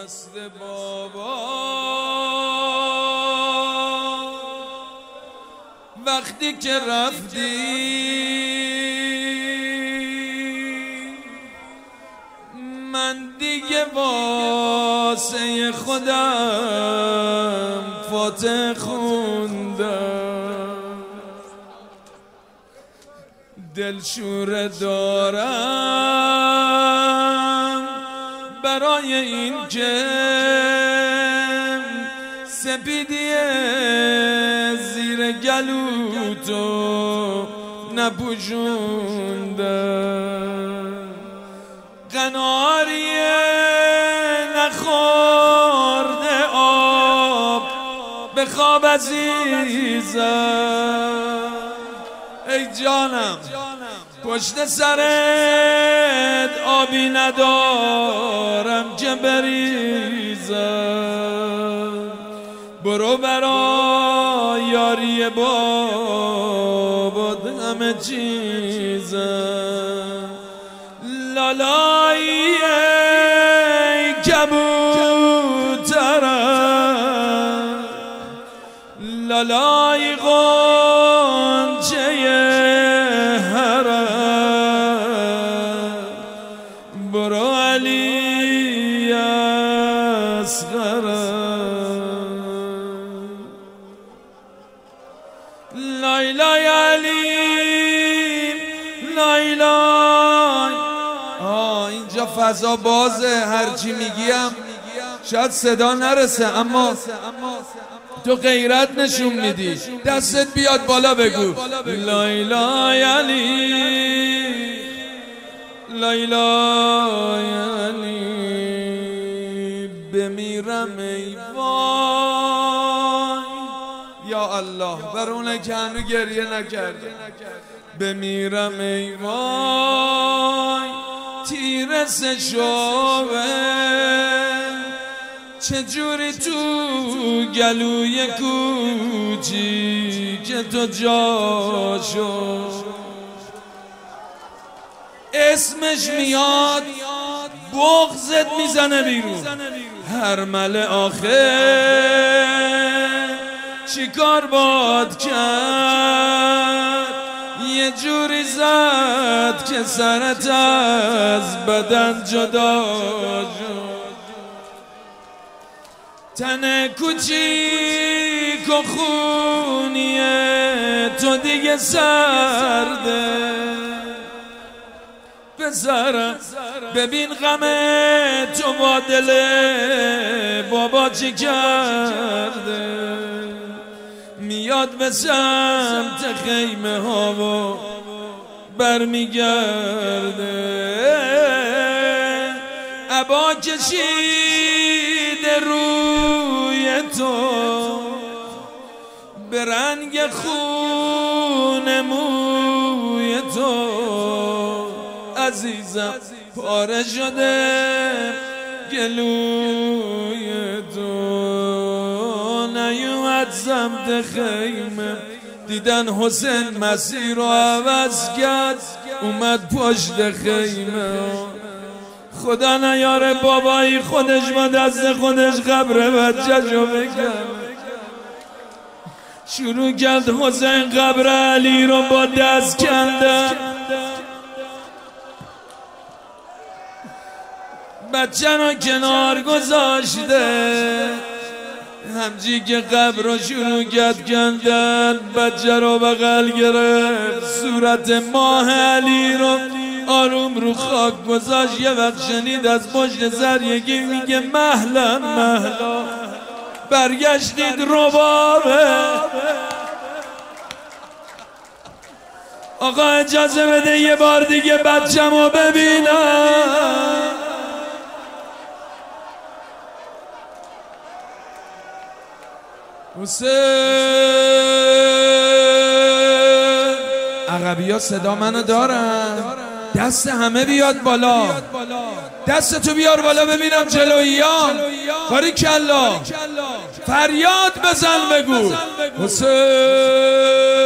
دست بابا وقتی که رفتی من دیگه واسه خودم فاتح خوندم دلشوره دارم برای این که سپیدی زیر گلوتو نپوشوندم قناری نخورده آب به خواب عزیزم ای جانم پشت سرت آبی ندارم که بریزم برو برا یاری بابات همه چیزم لالایی ای کبوترم لالای غنچه هرم برو علی اصغرم لایلای علی لایلای اینجا فضا بازه هرچی میگیم شاید صدا نرسه اما تو غیرت نشون میدی دستت بیاد بالا بگو لایلای علی لایلای علی بمیرم ای وای یا الله بر اونه که هنو گریه نکرده بمیرم ای وای تیر سشوه چجوری تو گلوی کوچی که تو جا شد اسمش میاد بغضت میزنه بیرون هر مل آخر چی کار باد کرد یه جوری زد که سرت از بدن جدا شد تن کوچیک و خونیه تو دیگه سرده پسرم ببین غم تو با دل بابا چی کرده میاد به سمت خیمه ها و برمیگرده عبا کشیده روی تو به رنگ خون موی تو عزیزم پاره شده گلوی تو نیومد سمت خیمه دیدن حسین مسیر رو عوض کرد اومد پشت خیمه خدا نیاره بابایی خودش با دست خودش قبر بچه‌شو بکن شروع کرد حسین قبر علی رو با دست کندن بچه رو کنار گذاشته همجی که قبر رو شروع کرد کندن بچه رو بغل گرفت صورت ماه علی رو آروم رو خاک گذاشت یه وقت شنید از پشت سر یکی میگه مهلا مهلا برگشتید ربابه آقا اجازه بده یه بار دیگه بچه‌مو ببینم حسین عقبی ها صدا منو دارن دست همه بیاد بالا دست تو بیار بالا ببینم جلوییان باری کلا فریاد بزن بگو حسین